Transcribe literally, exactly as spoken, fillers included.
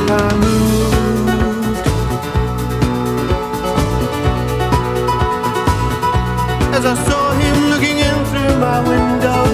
I moved. As I saw him looking in through my window,